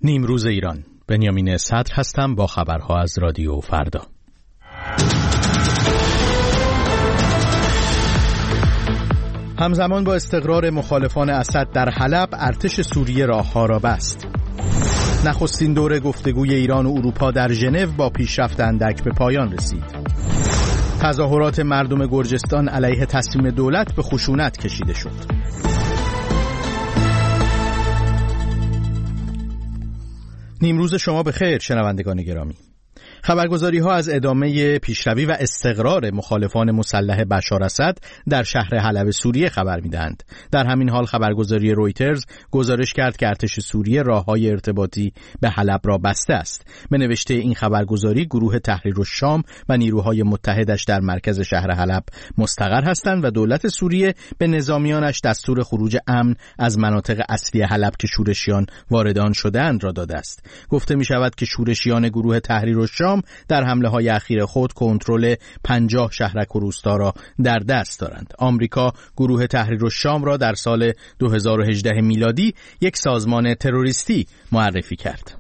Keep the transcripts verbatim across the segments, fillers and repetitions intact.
نیمروز ایران، بنیامین صدر هستم با خبرها از رادیو فردا. همزمان با استقرار مخالفان اسد در حلب، ارتش سوریه راهها را بست. نخستین دور گفتگوی ایران و اروپا در ژنو با پیشرفت اندک به پایان رسید. تظاهرات مردم گرجستان علیه تصمیم دولت به خشونت کشیده شد. نیمروز شما بخیر شنوندگان گرامی. خبرگزاری ها از ادامه پیشروی و استقرار مخالفان مسلح بشار اسد در شهر حلب سوریه خبر می‌دهند. در همین حال خبرگزاری رویترز گزارش کرد که ارتش سوریه راههای ارتباطی به حلب را بسته است. به نوشته این خبرگزاری، گروه تحریرالشام و نیروهای متحدش در مرکز شهر حلب مستقر هستند و دولت سوریه به نظامیانش دستور خروج امن از مناطق اصلی حلب که شورشیان وارد آن شده‌اند را داده است. گفته می‌شود که شورشیان گروه تحریرالشام در حمله های اخیر خود کنترل پنجاه شهرک و روستا را در دست دارند. آمریکا گروه تحریرالشام را در سال دو هزار و هجده میلادی یک سازمان تروریستی معرفی کرد.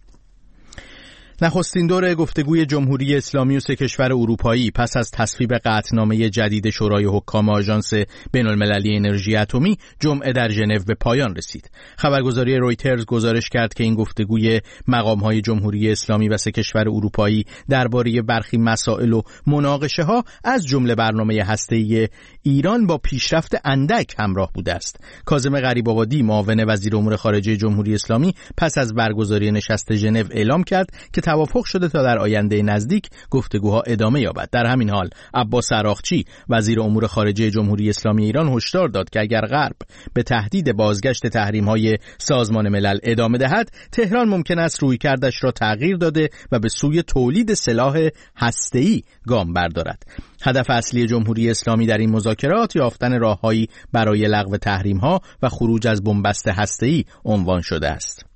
نخستین دور گفتگوی جمهوری اسلامی و سه کشور اروپایی پس از تصویب قطعنامه جدید شورای حکام آژانس بین‌المللی انرژی اتمی جمعه در ژنو به پایان رسید. خبرگزاری رویترز گزارش کرد که این گفتگوی مقام‌های جمهوری اسلامی و سه کشور اروپایی درباره برخی مسائل و مناقشه‌ها از جمله برنامه هسته‌ای ایران با پیشرفت اندک همراه بوده است. کاظم غریب‌آبادی، معاون وزیر امور خارجه جمهوری اسلامی، پس از برگزاری نشست ژنو اعلام کرد که توافق شده تا در آینده نزدیک گفتگوها ادامه یابد. در همین حال عباس عراقچی، وزیر امور خارجه جمهوری اسلامی ایران، هشدار داد که اگر غرب به تهدید بازگشت تحریم‌های سازمان ملل ادامه دهد، تهران ممکن است رویکردش را تغییر داده و به سوی تولید سلاح هسته‌ای گام بردارد. هدف اصلی جمهوری اسلامی در این مذاکرات یافتن راههایی برای لغو تحریم‌ها و خروج از بنبست هسته‌ای عنوان شده است.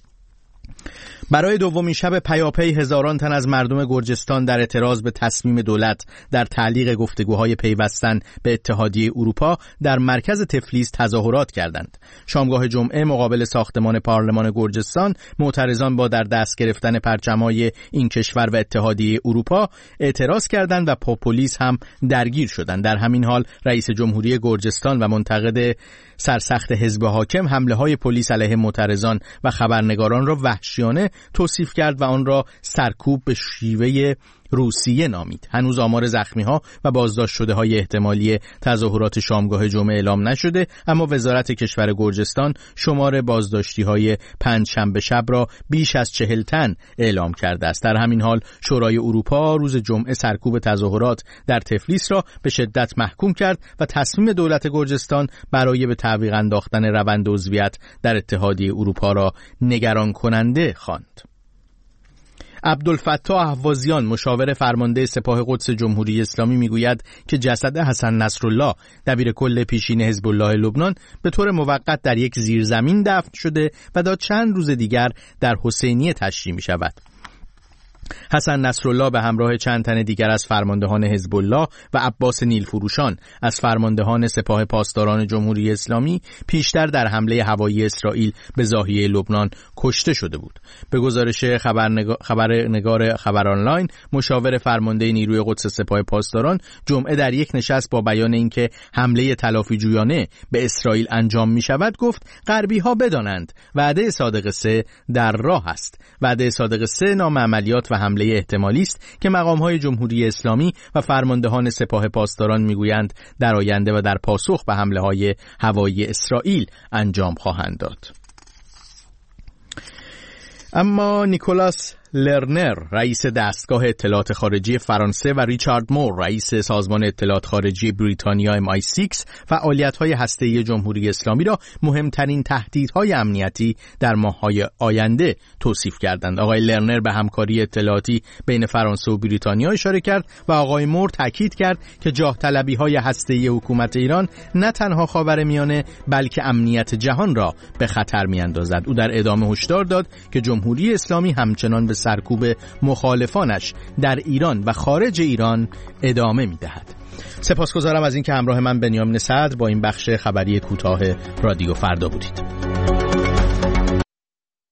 برای دومین شب پیاپی هزاران تن از مردم گرجستان در اعتراض به تصمیم دولت در تعلیق گفتگوهای پیوستن به اتحادیه اروپا در مرکز تفلیس تظاهرات کردند. شامگاه جمعه مقابل ساختمان پارلمان گرجستان، معترضان با در دست گرفتن پرچم‌های این کشور و اتحادیه اروپا اعتراض کردند و با پلیس هم درگیر شدند. در همین حال رئیس جمهوری گرجستان و منتقد سرسخت حزب حاکم حمله‌های پلیس علیه معترضان و خبرنگاران را وحشیانه توصیف کرد و آن را سرکوب به شیوه روسیه نامید. هنوز آمار زخمی‌ها و بازداشت شده‌های احتمالی تظاهرات شامگاه جمعه اعلام نشده، اما وزارت کشور گرجستان شمار بازداشتی‌های پنجشنبه شب را بیش از چهل تن اعلام کرده است. در همین حال شورای اروپا روز جمعه سرکوب تظاهرات در تفلیس را به شدت محکوم کرد و تصمیم دولت گرجستان برای به تعویق انداختن روند عضویت در اتحادیه اروپا را نگران کننده خواند. عبدالفتاح اهوازیان، مشاور فرمانده سپاه قدس جمهوری اسلامی، میگوید که جسد حسن نصرالله، دبیر کل پیشین حزب الله لبنان، به طور موقت در یک زیرزمین دفن شده و تا چند روز دیگر در حسینیه تشییع می شود. حسن نصرالله به همراه چند تن دیگر از فرماندهان حزب الله و عباس نیلفروشان از فرماندهان سپاه پاسداران جمهوری اسلامی پیشتر در حمله هوایی اسرائیل به ضاحیه لبنان کشته شده بود. به گزارش خبرنگار خبرنگار خبر آنلاین، مشاور فرمانده نیروی قدس سپاه پاسداران جمعه در یک نشست با بیان اینکه حمله تلافی جویانه به اسرائیل انجام می شود گفت غربی ها بدانند وعده صادق سه در راه است. وعده صادق سه نام عملیات و حمله احتمالی است که مقام‌های جمهوری اسلامی و فرماندهان سپاه پاسداران میگویند در آینده و در پاسخ به حمله‌های هوایی اسرائیل انجام خواهند داد. اما نیکولاس لرنر، رئیس دستگاه اطلاعات خارجی فرانسه، و ریچارد مور، رئیس سازمان اطلاعات خارجی بریتانیا ام آی سیکس، فعالیت‌های هسته‌ای جمهوری اسلامی را مهمترین تهدیدهای امنیتی در ماه‌های آینده توصیف کردند. آقای لرنر به همکاری اطلاعاتی بین فرانسه و بریتانیا اشاره کرد و آقای مور تاکید کرد که جاه طلبی‌های هسته‌ای حکومت ایران نه تنها خاورمیانه بلکه امنیت جهان را به خطر می‌اندازد. او در ادامه هشدار داد که جمهوری اسلامی همچنان به سرکوب مخالفانش در ایران و خارج ایران ادامه می‌دهد. سپاسگزارم از اینکه همراه من بنیامین صدر با این بخش خبری کوتاه رادیو فردا بودید.